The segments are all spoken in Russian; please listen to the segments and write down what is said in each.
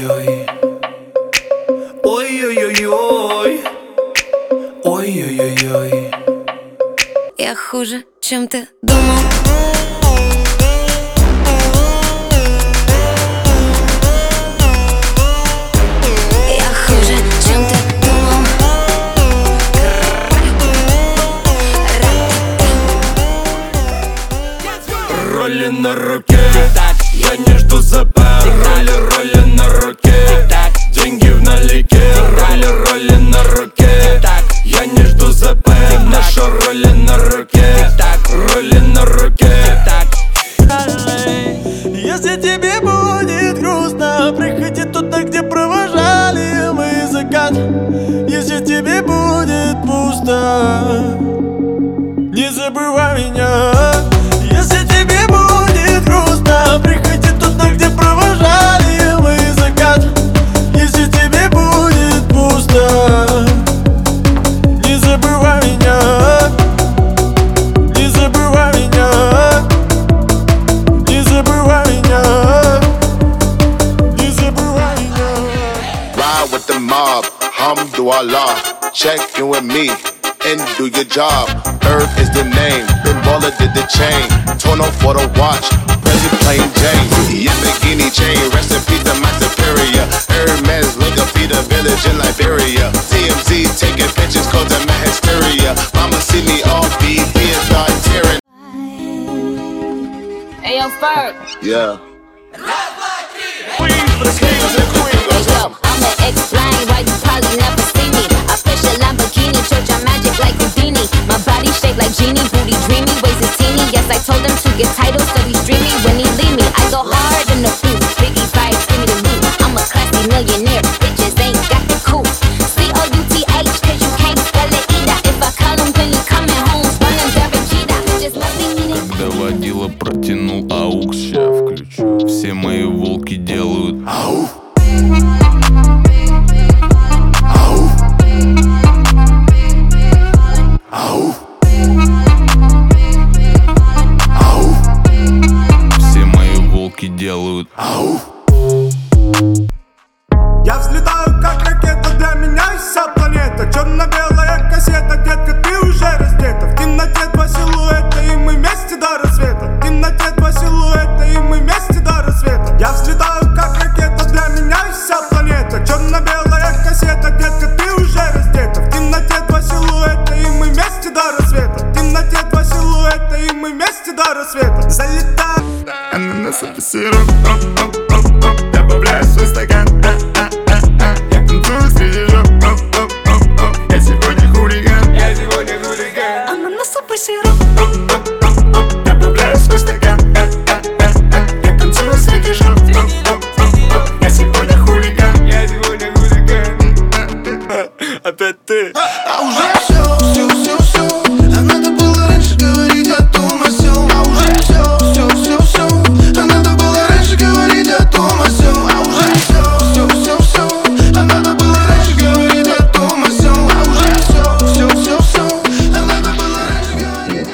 Ой-ой-ой-ой. Ой-ой-ой-ой. Ой-ой-ой-ой. Я хуже, чем ты думал. Я хуже, чем ты думал. Роли на руке, я не жду ЗП. Роли на руке, деньги в налике. Роли на руке, я не жду ЗП. Наши роли на руке, роли на руке. Если тебе будет грустно, приходи туда, где провожали мы закат. Если тебе будет пусто, не забывай меня. Если тебе будет грустно, приходи туда, где провожали мы закат. Если тебе будет пусто, не забывай меня. Не забывай меня. Не забывай меня. Не забывай меня. Ride with the mob, Alhamdulillah. Check in with me and do your job. Earth is the name, Ben Baller did the chain. Torn off for the watch, Prezi plain Jane. Yamagini chain, rest in peace to my superior. Hermes link up feed a village in Liberia. TMZ taking pictures, causing my hysteria. Mama see me off BT and start tearing. Hey yo, Ferg. Yeah. I'ma explain why you probably never see me. I fish a Lamborghini, church on magic like Houdini. My body shaped like genie, booty dreamy, waist is teeny. Yes, I told him to get titles, so he's dreamy when he leave me. I go hard in the booth, Biggie vibes, give me the loot. I'm a classy millionaire, bitches ain't got the coupe. C-O-U-T-H, cause you can't spell it either. If I call him, then you coming home, running Derek Jeter. Just let me meet it. Когда водила протянул аукс, ща включу. Все мои волки делают ау. Ау. Ау. Все мои волки делают ау. Я взлетаю как ракета, для меня вся планета. Черно-белая кассета, детка, ты уже раздета. В темноте два силуэта, и мы вместе до рассвета. В темноте два силуэта, и мы вместе до рассвета. Я взлетаю как ракета, для меня вся планета. Черно-белая кассета, детка, ты уже раздета. В темноте два силуэта, и мы вместе до рассвета. В темноте два силуэта, и мы вместе до рассвета. Залетаю. Ананас апельсином, добавляю свой стакан. Я танцую среди жоп. Я сегодня хулиган. Я сегодня хулиган. Ананас апельсином, добавляю свой стакан. Я танцую среди жоп. Я сегодня хулиган. Я сегодня хулиган. Опять ты. А уже все. А надо было раньше говорить о том, о сём. А уже все. А надо было раньше говорить о том, о сём. А уже все. А надо было раньше говорить о том, о сём. А уже все. А надо было раньше говорить.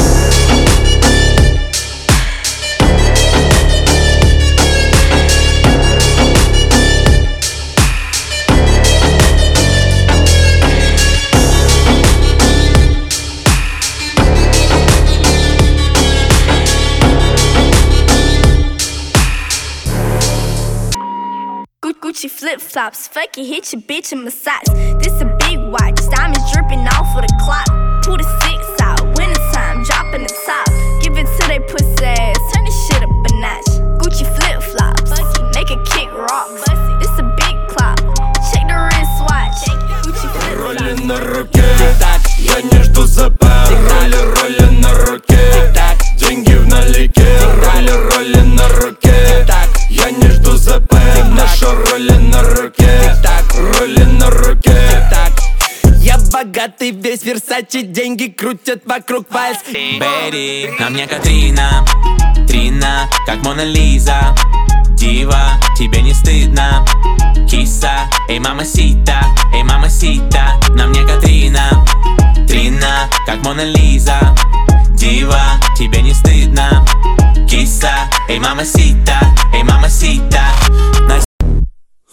Gucci flip-flops, fuck it, hit your bitch in massage. This a big watch, diamonds dripping off of the clock. Pull the 6 out, wintertime, dropping the top. Give it to they pussy ass, turn this shit up a notch. Gucci flip-flops, make a kick rocks. This a big clock, check the wristwatch. Gucci Роли flip-flops. на руке, я не жду ЗП. Роли на руке, деньги в налике. Роли на руке, я не жду ЗП. Наши роли на руке, роли на руке. Я богатый, весь Версачи, деньги крутят вокруг пальц. Бэри, на мне Катрина, Трина, как Мона Лиза. Дива, тебе не стыдно. Киса, эй, мамасита, на мне Катрина, Трина, как Мона Лиза. Дива, тебе не стыдно. Киса, эй, мамасита,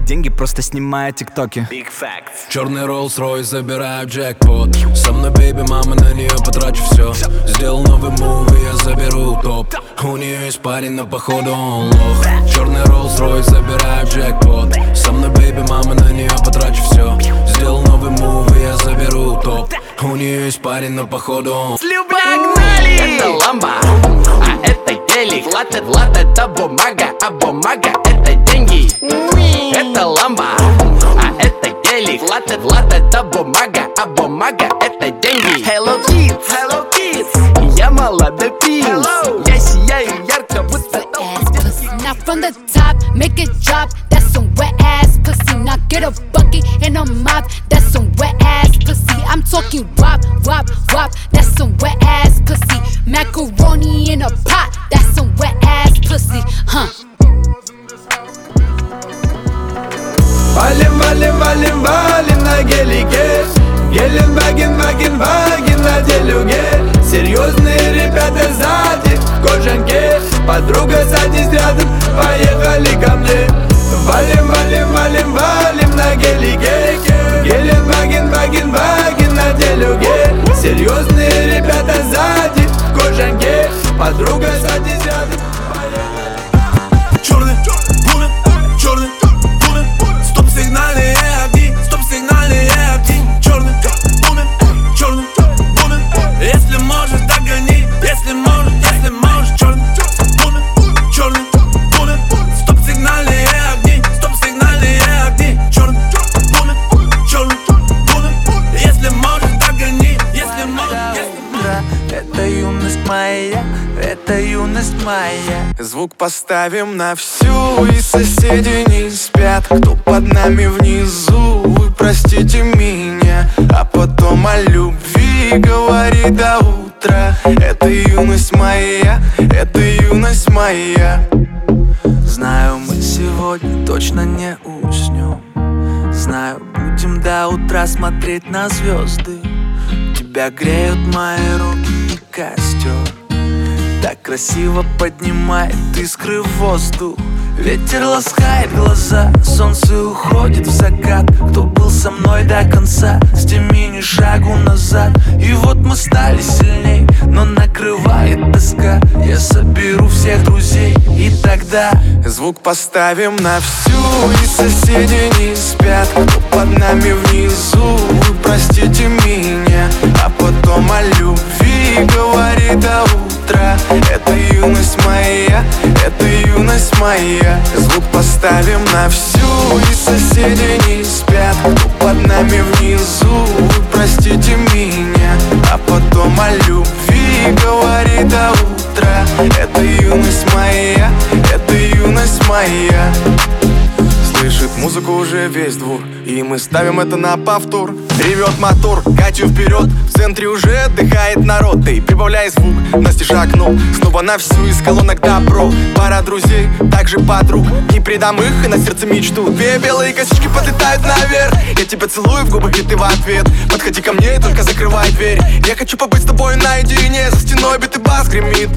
деньги, просто снимая тиктоки. Черный Rolls-Royce, забираю джекпот. Со мной бейби, мама, на нее потрачу все. Сделал новый мув, и я заберу топ. У нее есть парень, но походу он лох. Черный Rolls-Royce, забираю джекпот. Со мной бейби, мама, на нее потрачу все. Сделал новый мув, и я заберу топ. У нее есть парень, но походу он. Погнали! Это ламба, а это гелик. Лад это бумага, а бумага это деньги. Это ламба, а это гелик. Лад это бумага, а бумага это деньги. Hello kids, я молодой принц. Я сияю ярко, будто Now from the top, make it drop. That's some wet ass pussy. Now get a bucket and a mop. That's some wet ass pussy. I'm talking wop, wop, wop. That's some wet ass pussy. Macaroni in a pot. That's some wet ass pussy, huh? Валим, валим, валим, валим на гелике. Геленваген, ваген, ваген на делюге. Серьезные ребята сзади в кожанке. Подруга, садись рядом, поехали ко мне. Валим, валим, валим, валим на гелике. Геленваген, ваген, ваген на делюге. Серьезные ребята сзади в кожанке. Подруга, садись рядом, поехали. Черный бумер, черный бумер. Стоп-сигнальные огни, стоп-сигнальные огни. Черный бумер, черный бумер. Если можешь, догони, если можешь, если можешь. Черный бумер, черный бумер. Стоп-сигнальные огни, стоп-сигнальные огни. Черный бумер, черный бумер. Если можешь, догони, если можешь, если можешь. Это юность моя, это юность моя. Звук поставим на всю, и соседи не спят. Кто под нами внизу, вы простите меня. А потом о любви говори до утра. Это юность моя, это юность моя. Знаю, мы сегодня точно не уснем. Знаю, будем до утра смотреть на звезды. Тебя греют мои руки и костер. Так красиво поднимает искры в воздух. Ветер ласкает глаза, солнце уходит в закат. Кто был со мной до конца, с теми ни шагу назад. И вот мы стали сильней, но накрывает тоска. Я соберу всех друзей, и тогда звук поставим на всю, и соседи не спят. Кто под нами внизу, вы простите меня. А потом о любви говори до утра. Это юность моя, это юность моя. Звук поставим на всю, и соседи не спят. Кто под нами внизу, вы простите меня. А потом о любви говори до утра. Это юность моя, это юность моя. Слышит музыку уже весь двор, и мы ставим это на повтор. Ревет мотор, Катю вперед, в центре уже отдыхает народ. Ты прибавляй звук, настежь окно. Снова на всю из колонок добро. Пара друзей, также подруг. Не предам их и на сердце мечту. Две белые косички подлетают наверх. Я тебя целую в губы, и ты в ответ. Подходи ко мне и только закрывай дверь. Я хочу побыть с тобой наедине. За стеной бит и бас гремит.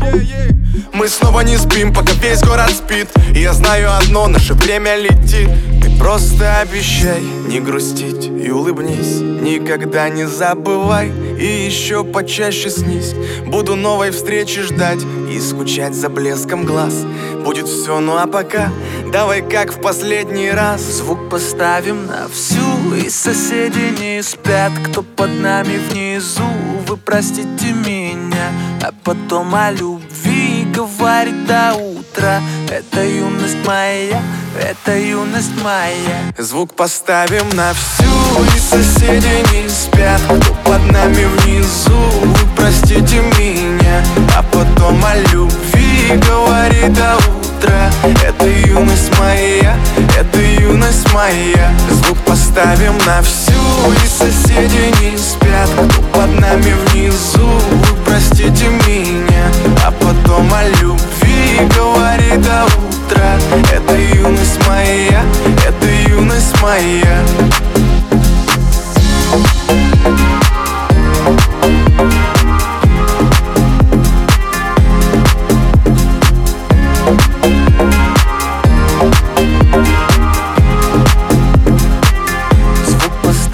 Мы снова не спим, пока весь город спит. И я знаю одно, наше время летит. Ты просто обещай не грустить и улыбнись. Никогда не забывай и еще почаще снись. Буду новой встречи ждать и скучать за блеском глаз. Будет все, ну а пока давай как в последний раз. Звук поставим на всю, и соседи не спят. Кто под нами внизу, вы простите меня. А потом о любви говорит до утра. Это юность моя, это юность моя. Звук поставим на всю, и соседи не спят. Кто под нами внизу, вы простите меня. А потом о любви говорит до утра. Это юность моя, это юность моя. Звук поставим на всю, и соседи не спят. Кто под нами внизу, вы простите меня. А потом о любви говорит до утра. Это юность моя, это юность моя.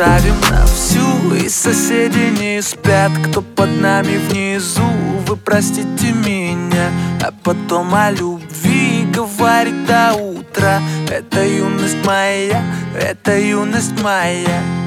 поставим на всю, и соседи не спят, кто под нами внизу. Вы простите меня, а потом о любви говорить до утра. Это юность моя, это юность моя.